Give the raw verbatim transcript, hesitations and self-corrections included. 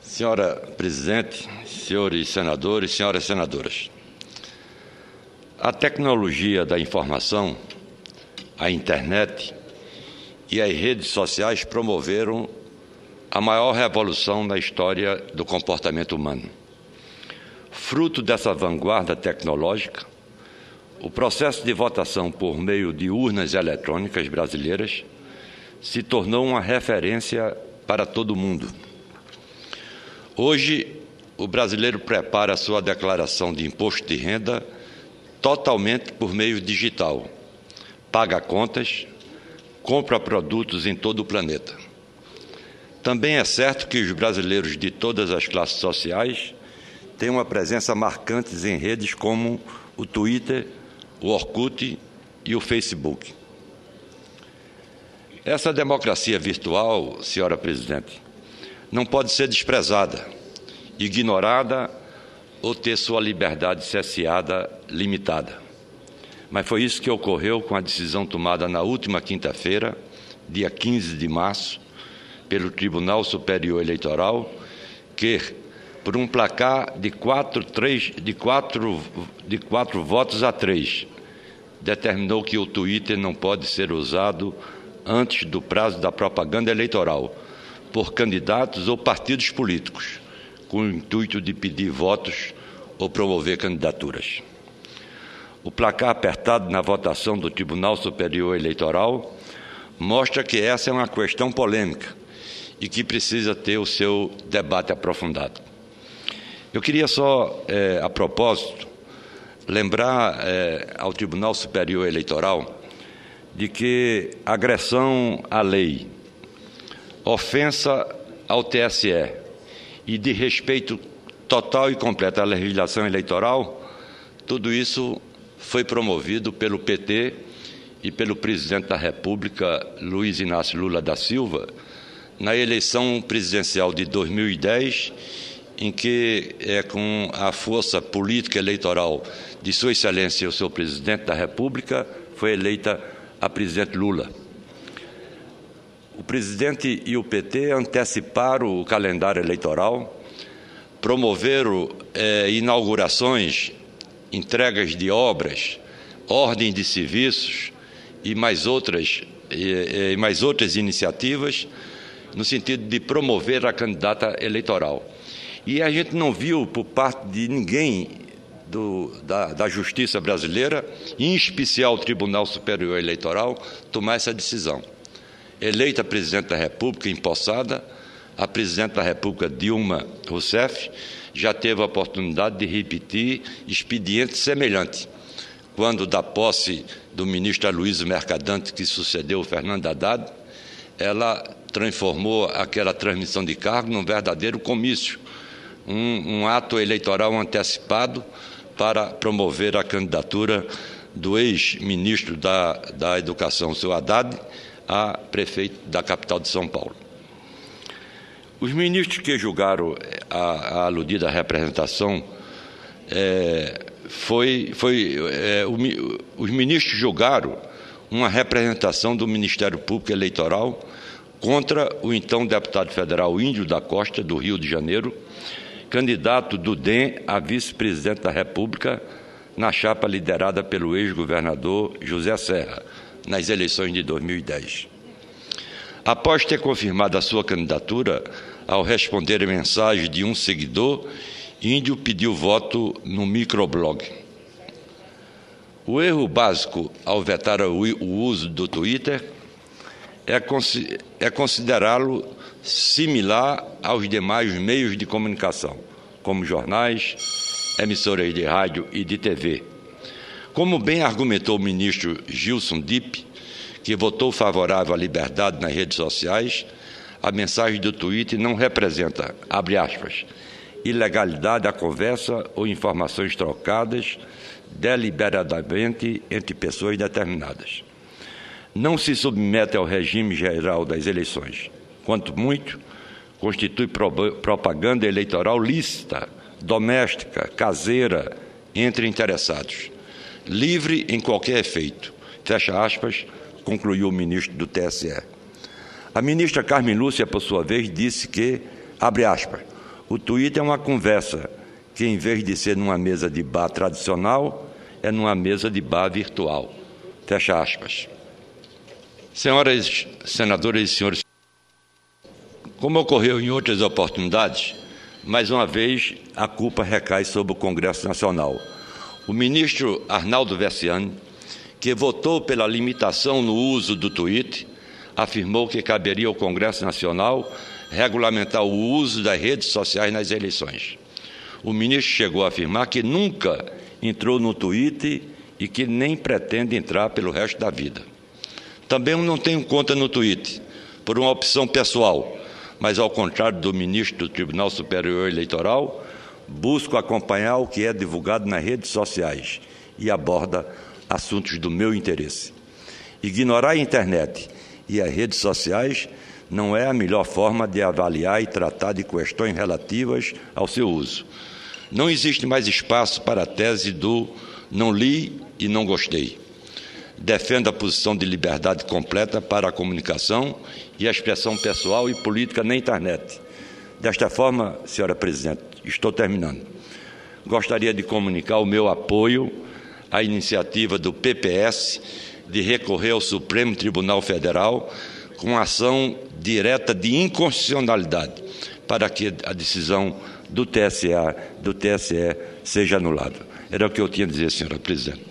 Senhora Presidente, senhores senadores, senhoras senadoras, a tecnologia da informação, a internet e as redes sociais promoveram a maior revolução na história do comportamento humano. Fruto dessa vanguarda tecnológica, o processo de votação por meio de urnas eletrônicas brasileiras se tornou uma referência para todo o mundo. Hoje, o brasileiro prepara a sua declaração de imposto de renda totalmente por meio digital, paga contas, compra produtos em todo o planeta. Também é certo que os brasileiros de todas as classes sociais têm uma presença marcante em redes como o Twitter, o Orkut e o Facebook. Essa democracia virtual, senhora Presidente, não pode ser desprezada, ignorada ou ter sua liberdade cerceada, limitada. Mas foi isso que ocorreu com a decisão tomada na última quinta-feira, dia quinze de março, pelo Tribunal Superior Eleitoral, que, por um placar de quatro, três, de quatro, de quatro votos a três, determinou que o Twitter não pode ser usado antes do prazo da propaganda eleitoral por candidatos ou partidos políticos, com o intuito de pedir votos ou promover candidaturas. O placar apertado na votação do Tribunal Superior Eleitoral mostra que essa é uma questão polêmica e que precisa ter o seu debate aprofundado. Eu queria só, é, a propósito, lembrar é, ao Tribunal Superior Eleitoral de que agressão à lei, ofensa ao T S E e de respeito total e completo à legislação eleitoral, tudo isso foi promovido pelo P T e pelo presidente da República, Luiz Inácio Lula da Silva, na eleição presidencial de dois mil e dez, em que, é, com a força política eleitoral de Sua Excelência, o senhor presidente da República, foi eleita a presidente Lula. O presidente e o P T anteciparam o calendário eleitoral, promoveram eh, inaugurações, entregas de obras, ordem de serviços e mais outras, e, e mais outras iniciativas no sentido de promover a candidata eleitoral. E a gente não viu por parte de ninguém do, da, da Justiça brasileira, em especial o Tribunal Superior Eleitoral, tomar essa decisão. Eleita presidente da República, empossada, a presidente da República, Dilma Rousseff, já teve a oportunidade de repetir expediente semelhante, quando, da posse do ministro Aloysio Mercadante, que sucedeu o Fernando Haddad, ela transformou aquela transmissão de cargo num verdadeiro comício, um, um ato eleitoral antecipado para promover a candidatura do ex-ministro da, da Educação, o senhor Haddad, a prefeito da capital de São Paulo. Os ministros que julgaram a, a aludida representação, é, foi, foi, é, o, os ministros julgaram uma representação do Ministério Público Eleitoral contra o então deputado federal Índio da Costa, do Rio de Janeiro, candidato do D E M a vice-presidente da República na chapa liderada pelo ex-governador José Serra, nas eleições de dois mil e dez. Após ter confirmado a sua candidatura, ao responder a mensagem de um seguidor, Índio pediu voto no microblog. O erro básico ao vetar o uso do Twitter é considerá-lo similar aos demais meios de comunicação, como jornais, emissoras de rádio e de T V. Como bem argumentou o ministro Gilson Dipp, que votou favorável à liberdade nas redes sociais, a mensagem do Twitter não representa, abre aspas, ilegalidade à conversa ou informações trocadas deliberadamente entre pessoas determinadas. Não se submete ao regime geral das eleições, quanto muito constitui propaganda eleitoral lícita, doméstica, caseira, entre interessados, livre em qualquer efeito, fecha aspas, concluiu o ministro do T S E. A ministra Carmen Lúcia, por sua vez, disse que, abre aspas, O Twitter é uma conversa que, em vez de ser numa mesa de bar tradicional, é numa mesa de bar virtual. Fecha aspas. Senhoras senadoras e senhores, como ocorreu em outras oportunidades, mais uma vez a culpa recai sobre o Congresso Nacional. O ministro Arnaldo Venciani, que votou pela limitação no uso do Twitter, afirmou que caberia ao Congresso Nacional regulamentar o uso das redes sociais nas eleições. O ministro chegou a afirmar que nunca entrou no Twitter e que nem pretende entrar pelo resto da vida. Também não tenho conta no Twitter, por uma opção pessoal, mas, ao contrário do ministro do Tribunal Superior Eleitoral, busco acompanhar o que é divulgado nas redes sociais e aborda assuntos do meu interesse. Ignorar a internet e as redes sociais não é a melhor forma de avaliar e tratar de questões relativas ao seu uso. Não existe mais espaço para a tese do não li e não gostei. Defendo a posição de liberdade completa para a comunicação e a expressão pessoal e política na internet. Desta forma, senhora presidente, estou terminando. Gostaria de comunicar o meu apoio à iniciativa do P P S de recorrer ao Supremo Tribunal Federal com ação direta de inconstitucionalidade para que a decisão do T S E, do T S E seja anulada. Era o que eu tinha a dizer, senhora presidente.